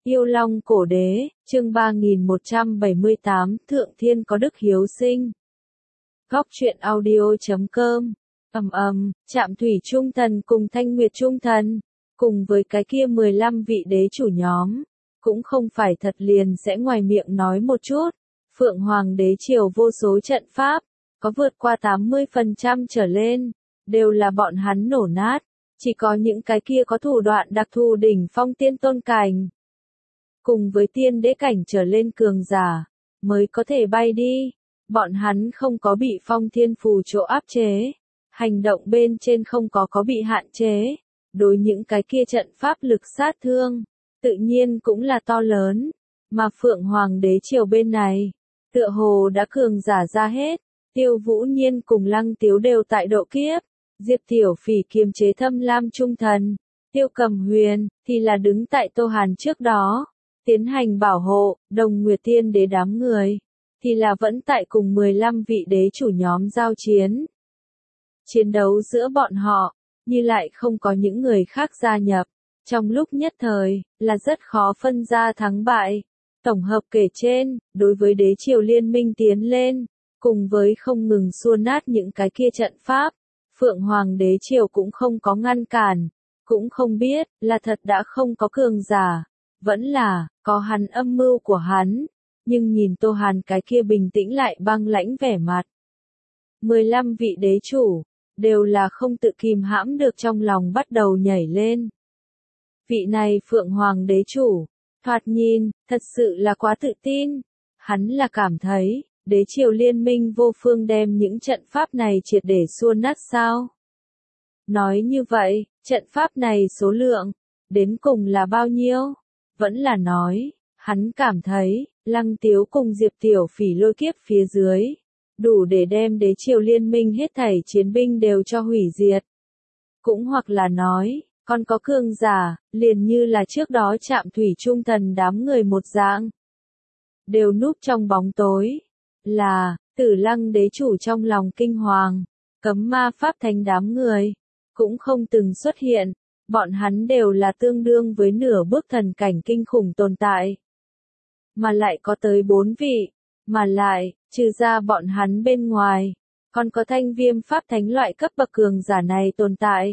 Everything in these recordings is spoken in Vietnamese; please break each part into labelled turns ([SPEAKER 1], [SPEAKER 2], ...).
[SPEAKER 1] Yêu Long Cổ Đế, chương 3178, Thượng Thiên có đức hiếu sinh. Góc truyện audio.com. Trạm Thủy Trung Thần cùng Thanh Nguyệt Trung Thần, cùng với cái kia 15 vị đế chủ nhóm, cũng không phải thật liền sẽ ngoài miệng nói một chút. Phượng Hoàng đế triều vô số trận pháp, có vượt qua 80% trở lên, đều là bọn hắn nổ nát, chỉ có những cái kia có thủ đoạn đặc thù đỉnh phong tiên tôn cảnh, cùng với tiên đế cảnh trở lên cường giả, mới có thể bay đi. Bọn hắn không có bị phong thiên phù chỗ áp chế, hành động bên trên không có bị hạn chế, đối những cái kia trận pháp lực sát thương, tự nhiên cũng là to lớn, mà Phượng Hoàng đế triều bên này, tựa hồ đã cường giả ra hết, Tiêu Vũ Nhiên cùng Lăng Tiếu đều tại độ kiếp, Diệp Tiểu Phỉ kiềm chế Thâm Lam Trung Thần, Tiêu Cầm Huyền, thì là đứng tại Tô Hàn trước đó, tiến hành bảo hộ, Đồng Nguyệt Tiên đế đám người, thì là vẫn tại cùng 15 vị đế chủ nhóm giao chiến. Chiến đấu giữa bọn họ, như lại không có những người khác gia nhập, trong lúc nhất thời, là rất khó phân ra thắng bại. Tổng hợp kể trên, đối với đế triều liên minh tiến lên, cùng với không ngừng xua nát những cái kia trận pháp, Phượng Hoàng đế triều cũng không có ngăn cản, cũng không biết, là thật đã không có cường giả, vẫn là, có hắn âm mưu của hắn, nhưng nhìn Tô Hàn cái kia bình tĩnh lại băng lãnh vẻ mặt. 15 vị đế chủ, đều là không tự kìm hãm được trong lòng bắt đầu nhảy lên. Vị này Phượng Hoàng đế chủ, thoạt nhìn, thật sự là quá tự tin, hắn là cảm thấy, đế triều liên minh vô phương đem những trận pháp này triệt để xua nát sao. Nói như vậy, trận pháp này số lượng, đến cùng là bao nhiêu? Vẫn là nói, hắn cảm thấy, Lăng Tiếu cùng Diệp Tiểu Phỉ lôi kiếp phía dưới, đủ để đem đế triều liên minh hết thảy chiến binh đều cho hủy diệt. Cũng hoặc là nói, còn có cường giả, liền như là trước đó Trạm Thủy Trung Thần đám người một dạng, đều núp trong bóng tối, là, Tử Lăng đế chủ trong lòng kinh hoàng, cấm ma pháp thánh đám người, cũng không từng xuất hiện, bọn hắn đều là tương đương với nửa bước thần cảnh kinh khủng tồn tại. Mà lại có tới 4 vị, mà lại, trừ ra bọn hắn bên ngoài, còn có Thanh Viêm pháp thánh loại cấp bậc cường giả này tồn tại.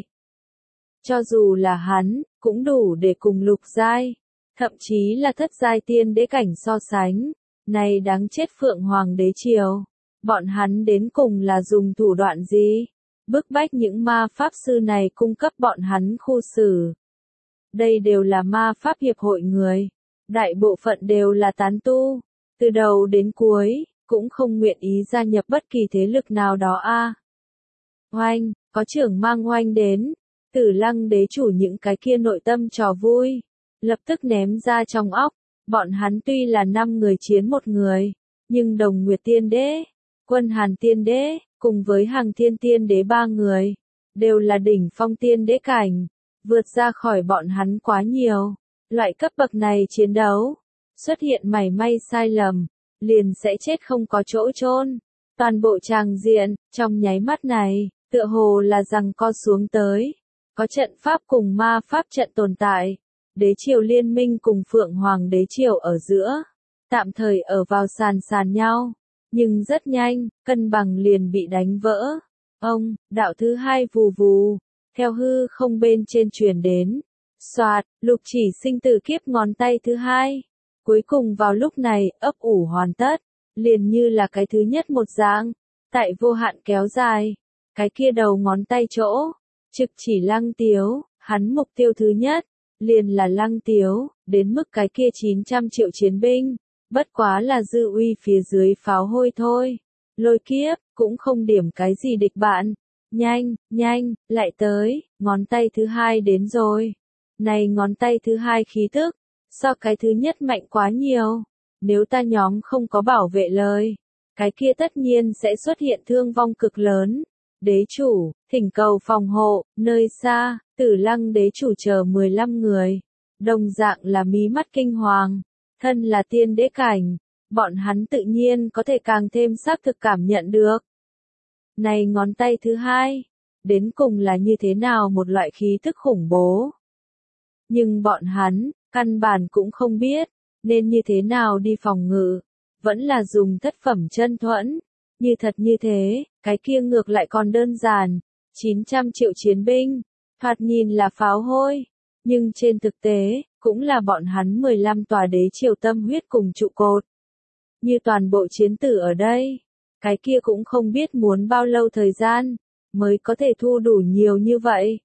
[SPEAKER 1] Cho dù là hắn, cũng đủ để cùng lục giai, thậm chí là thất giai tiên đế cảnh so sánh. Này đáng chết Phượng Hoàng đế triều, bọn hắn đến cùng là dùng thủ đoạn gì? Bức bách những ma pháp sư này cung cấp bọn hắn khu xử. Đây đều là ma pháp hiệp hội người, đại bộ phận đều là tán tu, từ đầu đến cuối, cũng không nguyện ý gia nhập bất kỳ thế lực nào đó a. Oanh, có trưởng mang oanh đến, Tử Lăng đế chủ những cái kia nội tâm trò vui, lập tức ném ra trong óc. Bọn hắn tuy là 5 người chiến 1 người, nhưng Đồng Nguyệt Tiên đế, Quân Hàn Tiên đế, cùng với Hằng Thiên Tiên đế 3 người, đều là đỉnh phong tiên đế cảnh, vượt ra khỏi bọn hắn quá nhiều. Loại cấp bậc này chiến đấu, xuất hiện mảy may sai lầm, liền sẽ chết không có chỗ chôn. Toàn bộ tràng diện, trong nháy mắt này, tựa hồ là giằng co xuống tới, có trận pháp cùng ma pháp trận tồn tại. Đế triều liên minh cùng Phượng Hoàng đế triều ở giữa, tạm thời ở vào sàn nhau, nhưng rất nhanh, cân bằng liền bị đánh vỡ. Đạo thứ 2 vù vù, theo hư không bên trên truyền đến, xoạt, Lục Chỉ sinh tử kiếp ngón tay thứ 2, cuối cùng vào lúc này, ấp ủ hoàn tất, liền như là cái thứ nhất một dạng, tại vô hạn kéo dài, cái kia đầu ngón tay chỗ, trực chỉ Lăng Tiếu, hắn mục tiêu thứ nhất. Liền là Lăng Tiếu, đến mức cái kia 900 triệu chiến binh, bất quá là dư uy phía dưới pháo hôi thôi. Lôi kiếp, cũng không điểm cái gì địch bạn. Nhanh, lại tới, ngón tay thứ 2 đến rồi. Này ngón tay thứ 2 khí tức, so cái thứ nhất mạnh quá nhiều. Nếu ta nhóm không có bảo vệ lời, cái kia tất nhiên sẽ xuất hiện thương vong cực lớn. Đế chủ, thỉnh cầu phòng hộ, nơi xa, Tử Lăng đế chủ chờ 15 người, đồng dạng là mí mắt kinh hoàng, thân là tiên đế cảnh, bọn hắn tự nhiên có thể càng thêm xác thực cảm nhận được. Này ngón tay thứ 2, đến cùng là như thế nào một loại khí thức khủng bố. Nhưng bọn hắn, căn bản cũng không biết, nên như thế nào đi phòng ngự, vẫn là dùng thất phẩm chân thuẫn, như thật như thế, cái kia ngược lại còn đơn giản, 900 triệu chiến binh, thoạt nhìn là pháo hôi, nhưng trên thực tế, cũng là bọn hắn 15 tòa đế triều tâm huyết cùng trụ cột. Như toàn bộ chiến tử ở đây, cái kia cũng không biết muốn bao lâu thời gian, mới có thể thu đủ nhiều như vậy.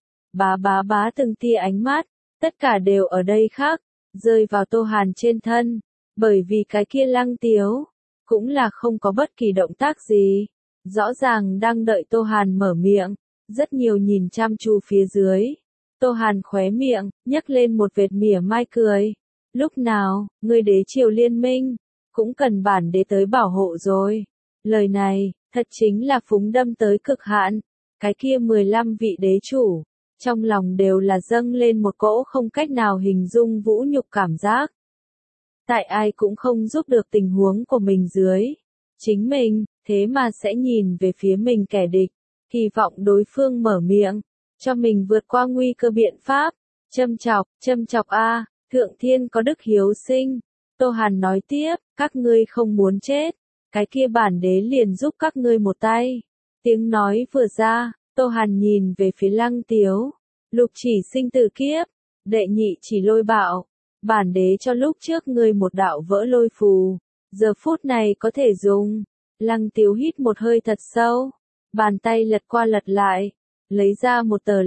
[SPEAKER 1] Bá từng tia ánh mắt, tất cả đều ở đây khác, rơi vào Tô Hàn trên thân, bởi vì cái kia Lăng Tiếu, cũng là không có bất kỳ động tác gì, rõ ràng đang đợi Tô Hàn mở miệng, rất nhiều nhìn chăm chú phía dưới. Tô Hàn khóe miệng, nhấc lên một vệt mỉa mai cười. Lúc nào, người đế triều liên minh, cũng cần bản đế tới bảo hộ rồi. Lời này, thật chính là phúng đâm tới cực hạn. Cái kia 15 vị đế chủ, trong lòng đều là dâng lên một cỗ không cách nào hình dung vũ nhục cảm giác. Tại ai cũng không giúp được tình huống của mình dưới. Chính mình, thế mà sẽ nhìn về phía mình kẻ địch, hy vọng đối phương mở miệng, cho mình vượt qua nguy cơ biện pháp. Châm chọc a, thượng thiên có đức hiếu sinh. Tô Hàn nói tiếp, các ngươi không muốn chết, cái kia bản đế liền giúp các ngươi một tay. Tiếng nói vừa ra, Tô Hàn nhìn về phía Lăng Tiếu, lục chỉ sinh tử kiếp, đệ nhị chỉ lôi bạo, bản đế cho lúc trước ngươi một đạo vỡ lôi phù, giờ phút này có thể dùng. Lăng Tiếu hít một hơi thật sâu, bàn tay lật qua lật lại, lấy ra một tờ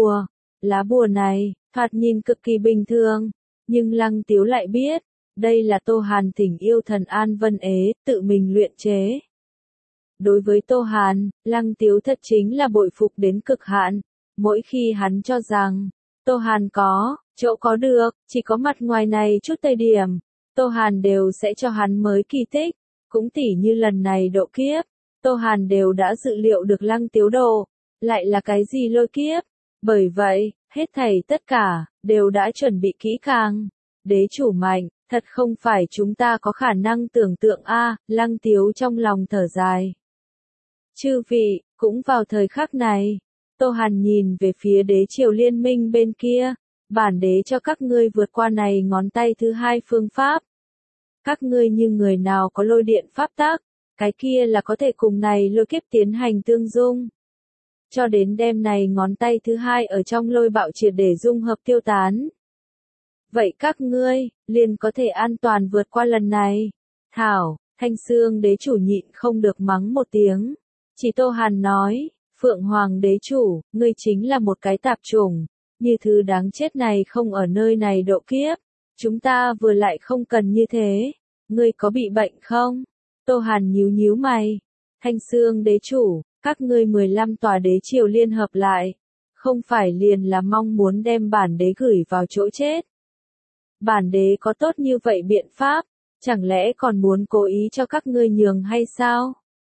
[SPEAKER 1] lá bùa này, thoạt nhìn cực kỳ bình thường, nhưng Lăng Tiếu lại biết, đây là Tô Hàn thỉnh yêu thần An Vân Ế, tự mình luyện chế. Đối với Tô Hàn, Lăng Tiếu thật chính là bội phục đến cực hạn, mỗi khi hắn cho rằng, Tô Hàn có, chỗ có được, chỉ có mặt ngoài này chút thời điểm, Tô Hàn đều sẽ cho hắn mới kỳ tích, cũng tỉ như lần này độ kiếp, Tô Hàn đều đã dự liệu được Lăng Tiếu độ, lại là cái gì lôi kiếp, bởi vậy, hết thảy tất cả, đều đã chuẩn bị kỹ càng, đế chủ mạnh. Thật không phải chúng ta có khả năng tưởng tượng a, Lăng Tiếu trong lòng thở dài. Chư vị, cũng vào thời khắc này, Tô Hàn nhìn về phía đế triều liên minh bên kia, bản đế cho các ngươi vượt qua này ngón tay thứ hai phương pháp. Các ngươi như người nào có lôi điện pháp tác, cái kia là có thể cùng này lôi kiếp tiến hành tương dung. Cho đến đêm này ngón tay thứ hai ở trong lôi bạo triệt để dung hợp tiêu tán. Vậy các ngươi, liền có thể an toàn vượt qua lần này. Thảo, Thanh Xương đế chủ nhịn không được mắng một tiếng. Chỉ Tô Hàn nói, Phượng Hoàng đế chủ, ngươi chính là một cái tạp chủng. Như thứ đáng chết này không ở nơi này độ kiếp. Chúng ta vừa lại không cần như thế. Ngươi có bị bệnh không? Tô Hàn nhíu mày. Thanh Xương đế chủ, các ngươi 15 tòa đế triều liên hợp lại. Không phải liền là mong muốn đem bản đế gửi vào chỗ chết. Bản đế có tốt như vậy biện pháp, chẳng lẽ còn muốn cố ý cho các ngươi nhường hay sao?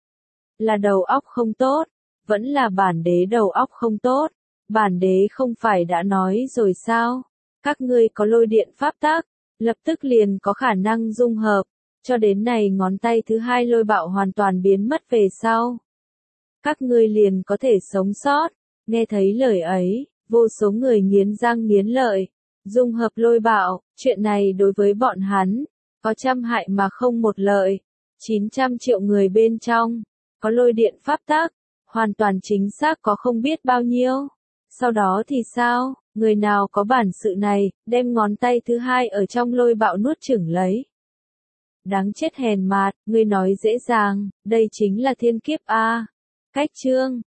[SPEAKER 1] Là đầu óc không tốt, vẫn là bản đế đầu óc không tốt, bản đế không phải đã nói rồi sao? Các ngươi có lôi điện pháp tác, lập tức liền có khả năng dung hợp, cho đến này ngón tay thứ hai lôi bạo hoàn toàn biến mất về sau. Các ngươi liền có thể sống sót, nghe thấy lời ấy, vô số người nghiến răng nghiến lợi. Dung hợp lôi bạo, chuyện này đối với bọn hắn, có trăm hại mà không một lợi. 900 triệu người bên trong, có lôi điện pháp tác, hoàn toàn chính xác có không biết bao nhiêu. Sau đó thì sao, người nào có bản sự này, đem ngón tay thứ hai ở trong lôi bạo nuốt chửng lấy. Đáng chết hèn mạt, ngươi nói dễ dàng, đây chính là thiên kiếp a. Cách chương